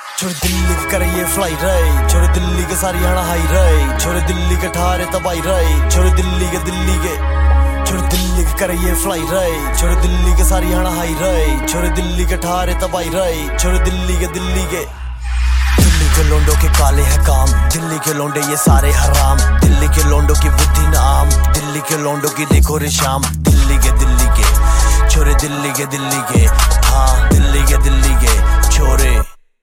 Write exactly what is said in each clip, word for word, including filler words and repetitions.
छोरे दिल्ली के करे ये फ्लाई रहे, छोरे दिल्ली के सारी हना हाई रहे, छोरे दिल्ली के ठारे तबाई रहे, छोरे दिल्ली के दिल्ली के छोरे दिल्ली के करे ये फ्लाई रहे, छोरे दिल्ली के सारी हना हाई रहे, छोरे दिल्ली के ठारे तबाई रहे, छोरे दिल्ली के दिल्ली के दिल्ली के लोंडों के काले है काम, दिल्ली के लोंडे ये सारे हराम, दिल्ली के लोंडों की बुद्धि नाम, दिल्ली के लोंडों की देखो रे शाम, दिल्ली के दिल्ली के छोरे दिल्ली के दिल्ली के हाँ दिल्ली के दिल्ली के छोरे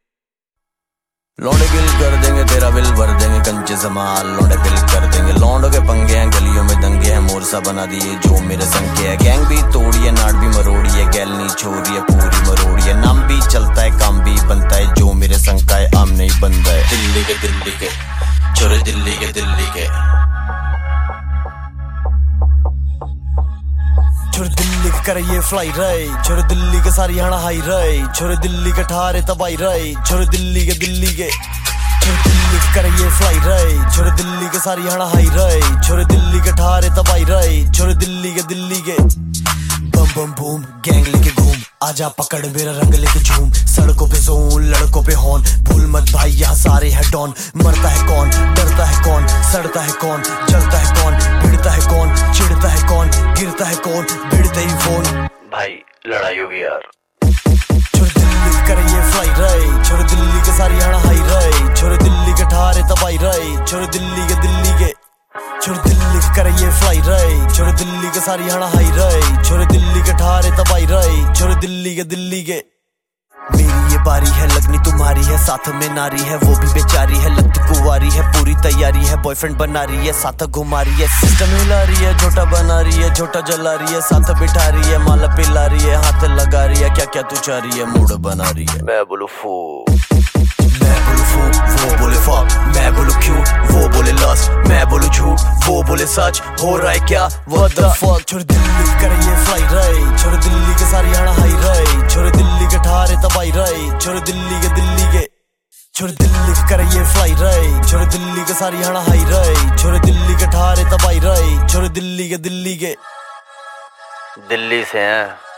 लौंडे गिल कर देंगे तेरा बिल भर देंगे कंचे समाल, लौंडे बिल कर देंगे लौंडों के पंगे हैं गलियों में दंगे हैं, मोरसा बना दिए जो मेरे संग के है, गैंग भी तोड़ी है नाट भी मरोड़ी है, गैल नहीं छोड़ी है पूरी मरोड़ी है, नाम भी चलता है काम भी बनता है, जो मेरे संग का है आम नहीं बनता है। दिल्ली के दिल्ली के छोरे दिल्ली के दिल्ली के छोरे दिल्ली के करे ये फ्लाई रहे, छोरे दिल्ली के सारी हना हाई रहे, छोरे दिल्ली के ठारे तबाई रहे, छोरे दिल्ली के दिल्ली के छोरे दिल्ली के करे ये फ्लाई रहे, छोरे दिल्ली के सारी हना हाई रहे, छोरे दिल्ली के ठारे तबाई रहे, छोरे दिल्ली के दिल्ली के बम बम बूम गैंग लेके घूम आजा पकड़ मेरा रंग लेके झूम, सड़कों पे जोन लड़कों पे हॉर्न, भूल मत भाई यहाँ सारे है डॉन, मरता है कौन डरता है कौन सड़ता है कौन जलता है कौन भिड़ता है कौन चिढ़ता है कौन गिरता है कौन भिड़ते ही फोन भाई लड़ाई होगी यार। छोरे दिल्ली के करे ये फ्लाई रहे, छोरे दिल्ली के सारी हना हाई रहे, छोरे दिल्ली के ठारे तबाई रहे, छोरे दिल्ली के दिल्ली के छोरे दिल्ली के करे ये फ्लाई रहे, छोरे दिल्ली के सारी हना हाई रहे, छोरे दिल्ली के ठारे तबाई रहे, छोरे दिल्ली के दिल्ली के मेरी ये बारी है लगनी तुम्हारी है, साथ में नारी है वो भी बेचारी है, लगती कुंवारी है पूरी तैयारी है, बॉयफ्रेंड बना रही है साथ घुमा रही है, सिस्टम हिला रही है झोटा बना रही है, झोटा जला रही है साथ बिठा रही है, माला पिला रही है हाथ लगा रही है, क्या क्या तू चाह रही है मूड बना रही है। मैं बोलूं फू मैं बोलूं फू वो बोले फक, मैं बोलूं क्यूट वो बोले लस्ट, मैं बोलूं झूठ वो बोले सच, हो रहा है क्या व्हाट द फक। छोरे दिल्ली के करे ये फ्लाई रहे, छोरे दिल्ली के सारी हना हाई रहे, छोरे दिल्ली के ठारे तबाई रहे, छोरे दिल्ली के दिल्ली के छोरे दिल्ली के करे ये फ्लाई रहे, छोरे दिल्ली के सारी हना हाई रहे, छोरे दिल्ली के ठारे तबाई रहे, छोरे दिल्ली के दिल्ली के दिल्ली से हैं।